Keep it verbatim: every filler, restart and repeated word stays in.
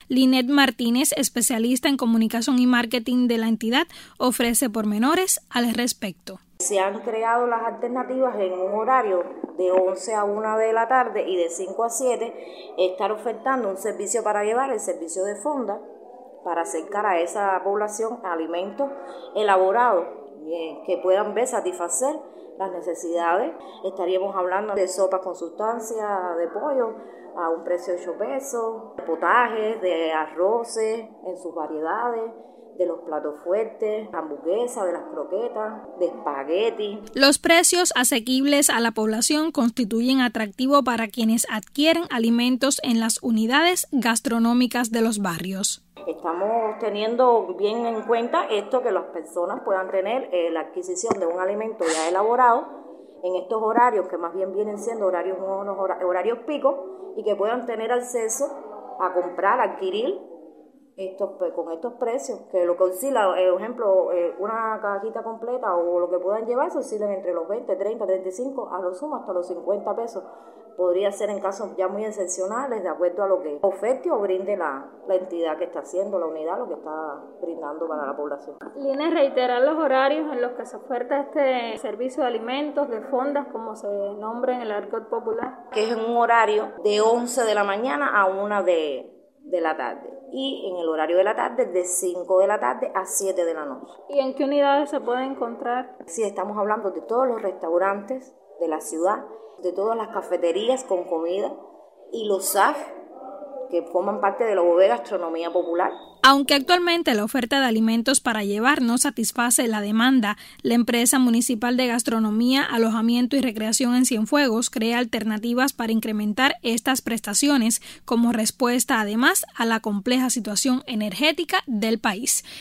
Linet Martínez, especialista en comunicación y marketing de la entidad, ofrece pormenores al respecto. Se han creado las alternativas en un horario de once a una de la tarde y de cinco a siete, estar ofertando un servicio para llevar, el servicio de fonda, para acercar a esa población alimentos elaborados eh, que puedan ver satisfacer las necesidades. Estaríamos hablando de sopas con sustancia de pollo a un precio de ocho pesos, de potajes, de arroces en sus variedades, de los platos fuertes, hamburguesas, de las croquetas, de espagueti. Los precios asequibles a la población constituyen atractivo para quienes adquieren alimentos en las unidades gastronómicas de los barrios. Estamos teniendo bien en cuenta esto, que las personas puedan tener eh, la adquisición de un alimento ya elaborado en estos horarios, que más bien vienen siendo horarios, unos horarios picos, y que puedan tener acceso a comprar, a adquirir estos, con estos precios, que lo que oscila, por ejemplo, eh, una cajita completa o lo que puedan llevar, se oscilan entre los veinte, treinta, treinta y cinco, a lo sumo hasta los cincuenta pesos. Podría ser en casos ya muy excepcionales, de acuerdo a lo que oferte o brinde la, la entidad que está haciendo, la unidad, lo que está brindando para la población. Linet, reiterar los horarios en los que se oferta este servicio de alimentos, de fondas, como se nombra en el argot popular. Que es en un horario de once de la mañana a una de, de la tarde. Y en el horario de la tarde, de cinco de la tarde a siete de la noche. ¿Y en qué unidades se puede encontrar? Sí, estamos hablando de todos los restaurantes de la ciudad, de todas las cafeterías con comida y los S A F que forman parte de la O B Gastronomía Popular. Aunque actualmente la oferta de alimentos para llevar no satisface la demanda, la empresa municipal de gastronomía, alojamiento y recreación en Cienfuegos crea alternativas para incrementar estas prestaciones como respuesta además a la compleja situación energética del país.